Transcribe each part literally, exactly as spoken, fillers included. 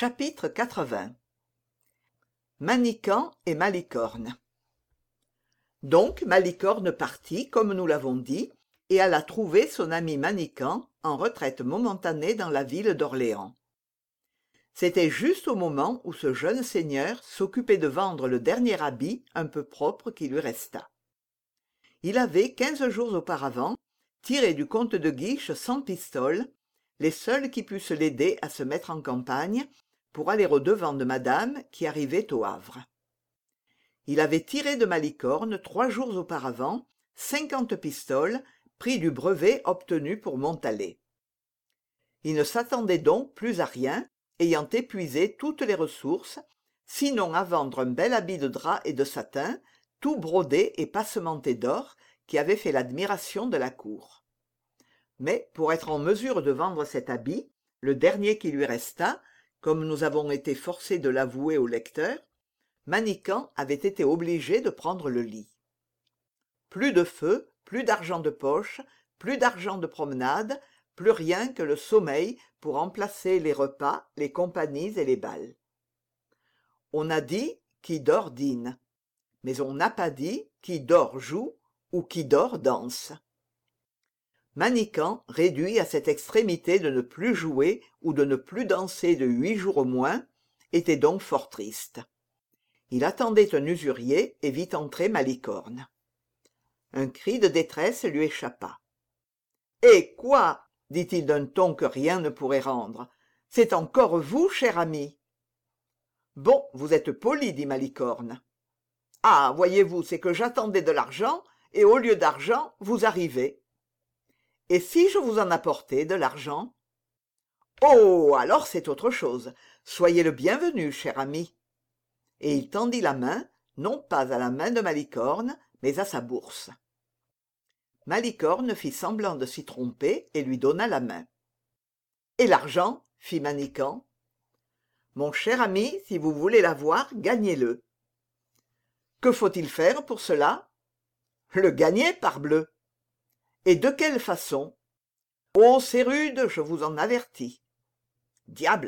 Chapitre quatre-vingts. Manican et Malicorne. Donc Malicorne partit, comme nous l'avons dit, et alla trouver son ami Manican, en retraite momentanée dans la ville d'Orléans. C'était juste au moment où ce jeune seigneur s'occupait de vendre le dernier habit un peu propre qui lui restât. Il avait, quinze jours auparavant, tiré du comte de Guiche cent pistoles, les seuls qui pussent l'aider à se mettre en campagne, pour aller au-devant de madame qui arrivait au Havre. Il avait tiré de Malicorne, trois jours auparavant, cinquante pistoles, prix du brevet obtenu pour Montalet. Il ne s'attendait donc plus à rien, ayant épuisé toutes les ressources, sinon à vendre un bel habit de drap et de satin, tout brodé et passementé d'or, qui avait fait l'admiration de la cour. Mais pour être en mesure de vendre cet habit, le dernier qui lui restât, comme nous avons été forcés de l'avouer au lecteur, Manican avait été obligé de prendre le lit. Plus de feu, plus d'argent de poche, plus d'argent de promenade, plus rien que le sommeil pour remplacer les repas, les compagnies et les bals. On a dit qui dort dîne, mais on n'a pas dit qui dort joue ou qui dort danse. Manican, réduit à cette extrémité de ne plus jouer ou de ne plus danser de huit jours au moins, était donc fort triste. Il attendait un usurier et vit entrer Malicorne. Un cri de détresse lui échappa. « Eh quoi ?» dit-il d'un ton que rien ne pourrait rendre. « C'est encore vous, cher ami ?» « Bon, vous êtes poli, dit Malicorne. « Ah, voyez-vous, c'est que j'attendais de l'argent, et au lieu d'argent, vous arrivez. » Et si je vous en apportais de l'argent ? Oh, alors c'est autre chose. Soyez le bienvenu, cher ami. Et il tendit la main, non pas à la main de Malicorne, mais à sa bourse. Malicorne fit semblant de s'y tromper et lui donna la main. Et l'argent ? Fit Manican. Mon cher ami, si vous voulez l'avoir, gagnez-le. Que faut-il faire pour cela ? Le gagner, parbleu. Et de quelle façon ? Oh, c'est rude, je vous en avertis. Diable !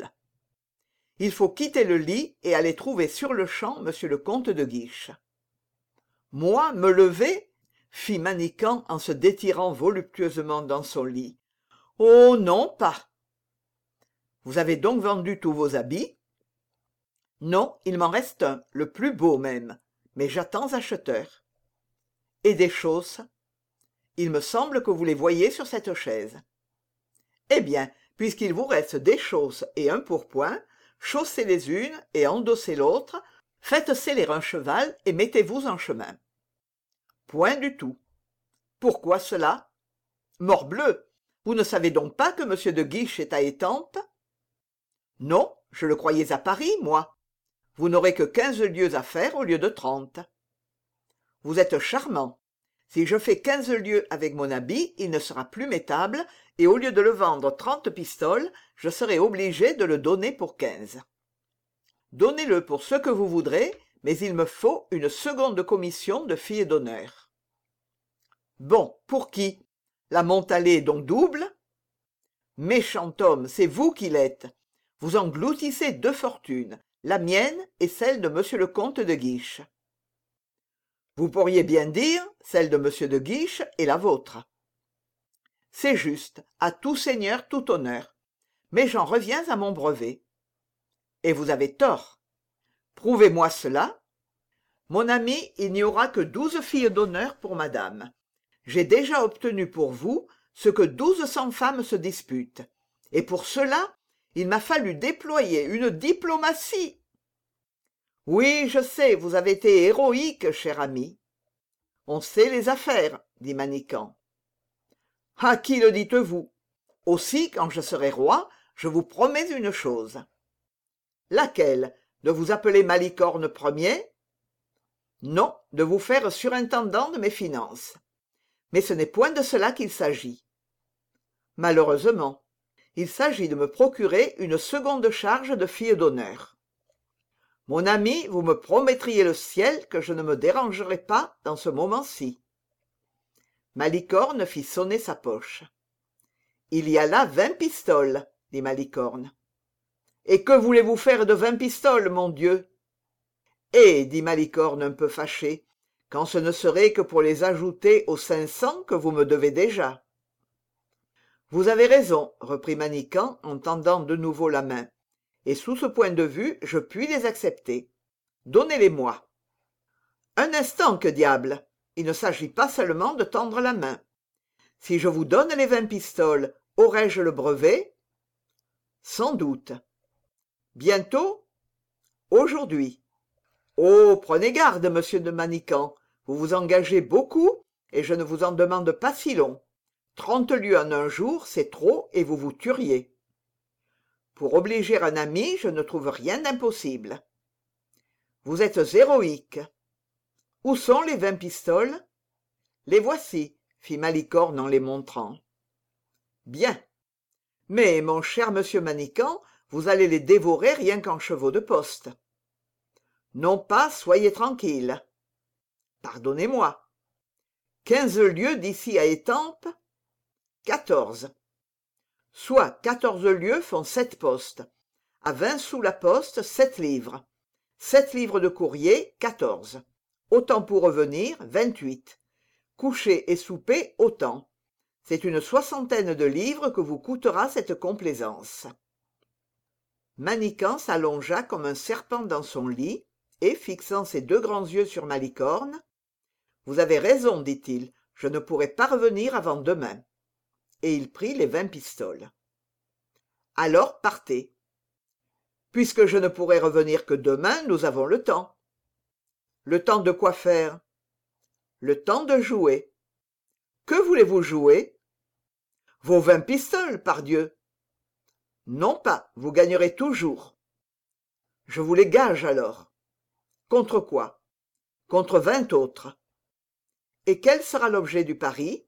Il faut quitter le lit et aller trouver sur-le-champ monsieur le comte de Guiche. Moi, me lever ? Fit Manican en se détirant voluptueusement dans son lit. Oh, non pas. Vous avez donc vendu tous vos habits ? Non, il m'en reste un, le plus beau même, mais j'attends acheteur. Et des chausses ? Il me semble que vous les voyez sur cette chaise. Eh bien, puisqu'il vous reste des chausses et un pourpoint, chaussez les unes et endossez l'autre, faites seller un cheval et mettez-vous en chemin. Point du tout. Pourquoi cela ? Morbleu, vous ne savez donc pas que monsieur de Guiche est à Étampes ? Non, je le croyais à Paris, moi. Vous n'aurez que quinze lieues à faire au lieu de trente. Vous êtes charmant. Si je fais quinze lieues avec mon habit, il ne sera plus mettable, et au lieu de le vendre trente pistoles, je serai obligé de le donner pour quinze. Donnez-le pour ce que vous voudrez, mais il me faut une seconde commission de fille d'honneur. Bon, pour qui ? La Montalet est donc double ? Méchant homme, c'est vous qui l'êtes. Vous engloutissez deux fortunes, la mienne et celle de monsieur le comte de Guiche. Vous pourriez bien dire celle de monsieur de Guiche et la vôtre. C'est juste, à tout seigneur, tout honneur. Mais j'en reviens à mon brevet. Et vous avez tort. Prouvez-moi cela. Mon ami, il n'y aura que douze filles d'honneur pour madame. J'ai déjà obtenu pour vous ce que douze cents femmes se disputent. Et pour cela, il m'a fallu déployer une diplomatie. Oui, je sais, vous avez été héroïque, cher ami. On sait les affaires, dit Manican. À qui le dites-vous ? Aussi, quand je serai roi, je vous promets une chose. Laquelle ? De vous appeler Malicorne Ier ? Non, de vous faire surintendant de mes finances. Mais ce n'est point de cela qu'il s'agit. Malheureusement, il s'agit de me procurer une seconde charge de fille d'honneur. Mon ami, vous me promettriez le ciel que je ne me dérangerai pas dans ce moment-ci. Malicorne fit sonner sa poche. Il y a là vingt pistoles, dit Malicorne. Et que voulez-vous faire de vingt pistoles, mon Dieu? Eh, dit Malicorne un peu fâché, quand ce ne serait que pour les ajouter aux cinq cents que vous me devez déjà. Vous avez raison, reprit Manican en tendant de nouveau la main, et sous ce point de vue, je puis les accepter. Donnez-les-moi. Un instant, que diable! Il ne s'agit pas seulement de tendre la main. Si je vous donne les vingt pistoles, aurai-je le brevet? Sans doute. Bientôt? Aujourd'hui. Oh, prenez garde, monsieur de Manican, vous vous engagez beaucoup, et je ne vous en demande pas si long. Trente lieues en un jour, c'est trop, et vous vous tueriez. Pour obliger un ami, je ne trouve rien d'impossible. Vous êtes héroïque. Où sont les vingt pistoles? Les voici, fit Malicorne en les montrant. Bien. Mais, mon cher monsieur Manican, vous allez les dévorer rien qu'en chevaux de poste. Non pas, soyez tranquille. Pardonnez-moi. Quinze lieues d'ici à Étampes? Quatorze. Soit quatorze lieues font sept postes. À vingt sous la poste, sept livres. Sept livres de courrier, quatorze. Autant pour revenir, vingt-huit. Coucher et souper, autant. C'est une soixantaine de livres que vous coûtera cette complaisance. Manican s'allongea comme un serpent dans son lit, et, fixant ses deux grands yeux sur Malicorne, « Vous avez raison, dit-il, je ne pourrai pas revenir avant demain. » Et il prit les vingt pistoles. « Alors partez. »« Puisque je ne pourrai revenir que demain, nous avons le temps. »« Le temps de quoi faire ?»« Le temps de jouer. »« Que voulez-vous jouer ?»« Vos vingt pistoles, pardieu. »« Non pas, vous gagnerez toujours. »« Je vous les gage alors. » Contre quoi? Contre vingt autres. Et quel sera l'objet du pari?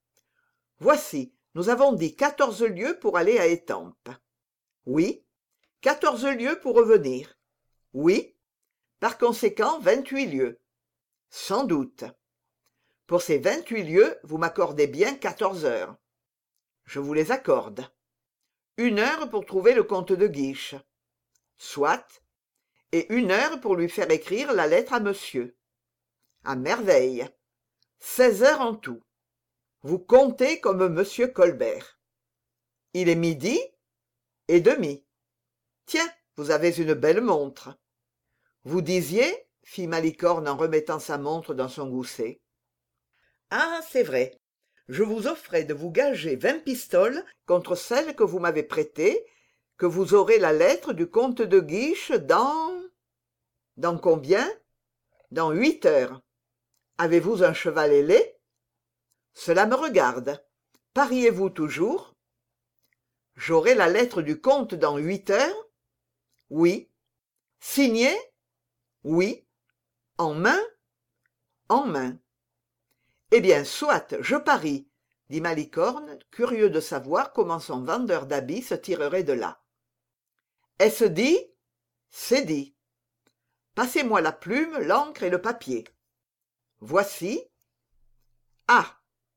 Voici, nous avons dit quatorze lieues pour aller à Étampes. Oui. Quatorze lieues pour revenir. Oui. Par conséquent, vingt-huit lieues. Sans doute. Pour ces vingt-huit lieues, vous m'accordez bien quatorze heures. Je vous les accorde. Une heure pour trouver le comte de Guiche. Soit. Et une heure pour lui faire écrire la lettre à monsieur. À merveille. Seize heures en tout. Vous comptez comme monsieur Colbert. Il est midi et demi. Tiens, vous avez une belle montre. Vous disiez, fit Malicorne en remettant sa montre dans son gousset. Ah, c'est vrai. Je vous offrais de vous gager vingt pistoles contre celles que vous m'avez prêtées, que vous aurez la lettre du comte de Guiche dans... Dans combien? Dans huit heures. Avez-vous un cheval ailé? Cela me regarde. Pariez-vous toujours? J'aurai la lettre du comte dans huit heures? Oui. Signée? Oui. En main? En main. Eh bien, soit, je parie, dit Malicorne, curieux de savoir comment son vendeur d'habits se tirerait de là. Est-ce dit? C'est dit. Passez-moi la plume, l'encre et le papier. Voici. Ah!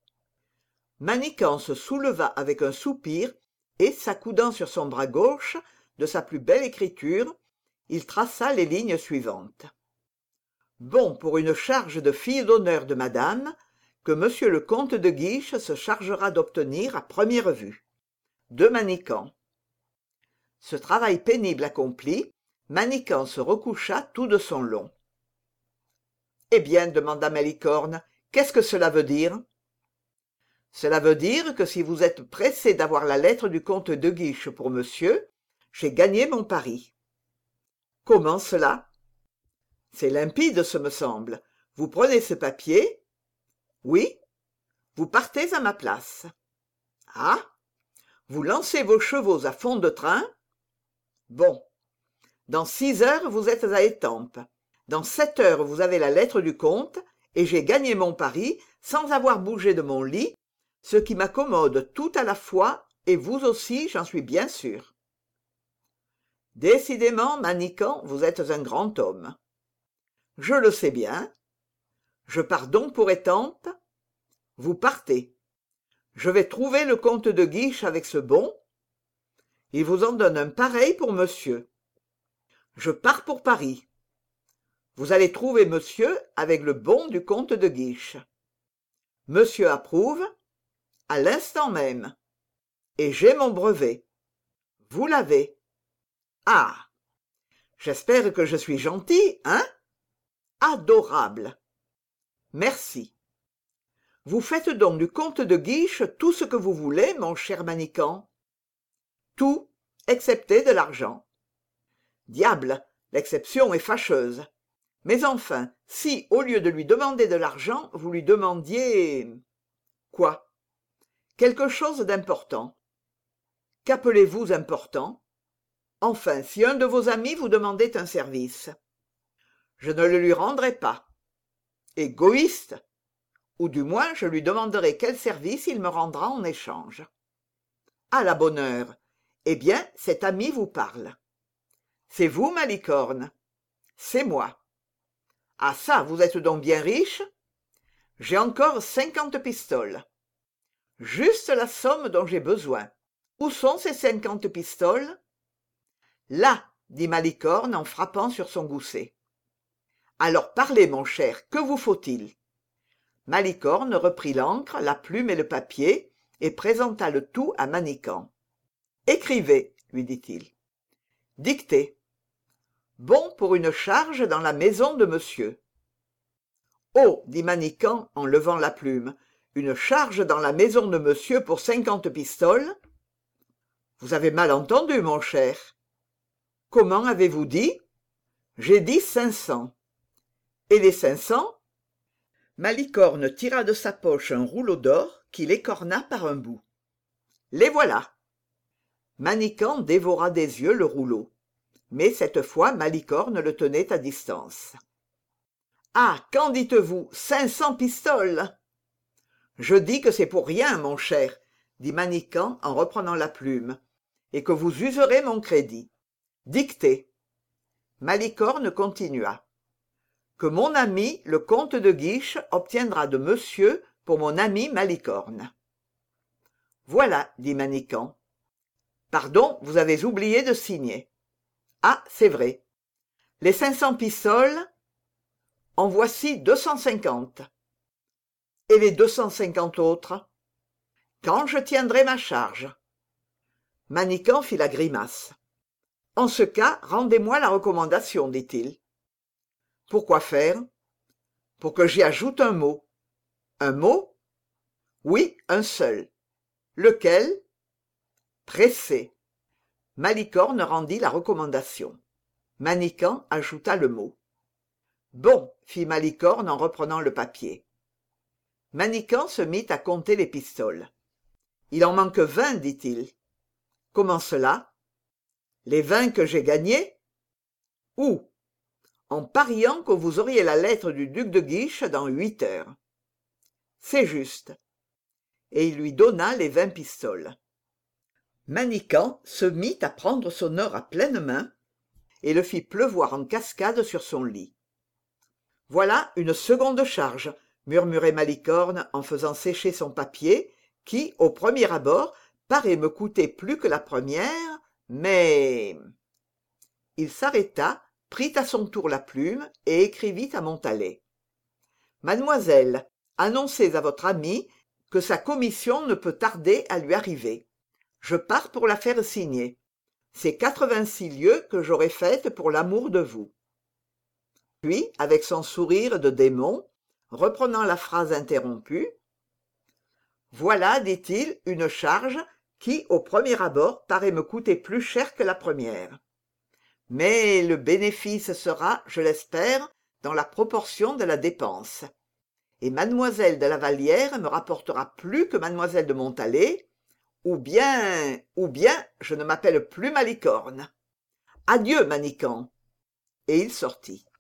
Manican se souleva avec un soupir et, s'accoudant sur son bras gauche, de sa plus belle écriture, il traça les lignes suivantes. Bon pour une charge de fille d'honneur de madame, que monsieur le comte de Guiche se chargera d'obtenir à première vue. De Manican. Ce travail pénible accompli, Manican se recoucha tout de son long. Eh bien, demanda Malicorne, qu'est-ce que cela veut dire? Cela veut dire que si vous êtes pressé d'avoir la lettre du comte de Guiche pour monsieur, j'ai gagné mon pari. Comment cela? C'est limpide, ce me semble. Vous prenez ce papier? Oui. Vous partez à ma place. Ah? Vous lancez vos chevaux à fond de train? Bon. Dans six heures, vous êtes à Étampes. Dans sept heures, vous avez la lettre du comte, et j'ai gagné mon pari sans avoir bougé de mon lit, ce qui m'accommode tout à la fois, et vous aussi, j'en suis bien sûr. Décidément, Manican, vous êtes un grand homme. Je le sais bien. Je pars donc pour Étampes. Vous partez. Je vais trouver le comte de Guiche avec ce bon. Il vous en donne un pareil pour monsieur. Je pars pour Paris. Vous allez trouver monsieur avec le bon du comte de Guiche. Monsieur approuve à l'instant même. Et j'ai mon brevet. Vous l'avez. Ah! J'espère que je suis gentil, hein? Adorable. Merci. Vous faites donc du comte de Guiche tout ce que vous voulez, mon cher Manicamp. Tout, excepté de l'argent. Diable, l'exception est fâcheuse. Mais enfin, si, au lieu de lui demander de l'argent, vous lui demandiez... Quoi? Quelque chose d'important. Qu'appelez-vous important? Enfin, si un de vos amis vous demandait un service. Je ne le lui rendrai pas. Égoïste! Ou du moins je lui demanderai quel service il me rendra en échange. À la bonne heure. Eh bien, cet ami vous parle. C'est vous, Malicorne? C'est moi. Ah ça, vous êtes donc bien riche? J'ai encore cinquante pistoles. Juste la somme dont j'ai besoin. Où sont ces cinquante pistoles? Là, dit Malicorne en frappant sur son gousset. Alors parlez, mon cher, que vous faut-il? Malicorne reprit l'encre, la plume et le papier, et présenta le tout à Manicamp. Écrivez, lui dit-il. Dictez. Bon pour une charge dans la maison de monsieur. Oh, dit Manicamp en levant la plume, une charge dans la maison de monsieur pour cinquante pistoles? Vous avez mal entendu, mon cher. Comment avez-vous dit? J'ai dit cinq cents. Et les cinq cents? Malicorne tira de sa poche un rouleau d'or qu'il écorna par un bout. Les voilà. Manicamp dévora des yeux le rouleau. Mais cette fois Malicorne le tenait à distance. Ah, qu'en dites-vous? Cinq cents pistoles? Je dis que c'est pour rien, mon cher, dit Manicamp en reprenant la plume, et que vous userez mon crédit. Dictez. Malicorne continua. Que mon ami, le comte de Guiche, obtiendra de monsieur pour mon ami Malicorne. Voilà, dit Manicamp. Pardon, vous avez oublié de signer. Ah, c'est vrai. Les cinq cents pistoles, en voici deux cent cinquante. Et les deux cent cinquante autres? Quand je tiendrai ma charge. Manicamp fit la grimace. En ce cas, rendez-moi la recommandation, dit-il. Pourquoi faire? Pour que j'y ajoute un mot. Un mot? Oui, un seul. Lequel? Pressé. Malicorne rendit la recommandation. Manicamp ajouta le mot. Bon, fit Malicorne en reprenant le papier. Manicamp se mit à compter les pistoles. Il en manque vingt, dit-il. Comment cela? Les vingt que j'ai gagnés? Où? En pariant que vous auriez la lettre du duc de Guiche dans huit heures. C'est juste. Et il lui donna les vingt pistoles. Manicamp se mit à prendre son or à pleines mains et le fit pleuvoir en cascade sur son lit. Voilà une seconde charge, murmurait Malicorne en faisant sécher son papier, qui, au premier abord, paraît me coûter plus que la première, mais... Il s'arrêta, prit à son tour la plume et écrivit à Montalais. Mademoiselle, annoncez à votre ami que sa commission ne peut tarder à lui arriver. Je pars pour la faire signer. C'est quatre-vingt-six lieues que j'aurai faites pour l'amour de vous. Puis, avec son sourire de démon, reprenant la phrase interrompue, voilà, dit-il, une charge qui, au premier abord, paraît me coûter plus cher que la première. Mais le bénéfice sera, je l'espère, dans la proportion de la dépense. Et mademoiselle de la Vallière me rapportera plus que mademoiselle de Montalais, ou bien, ou bien, je ne m'appelle plus Malicorne. Adieu, Manicamp. Et il sortit.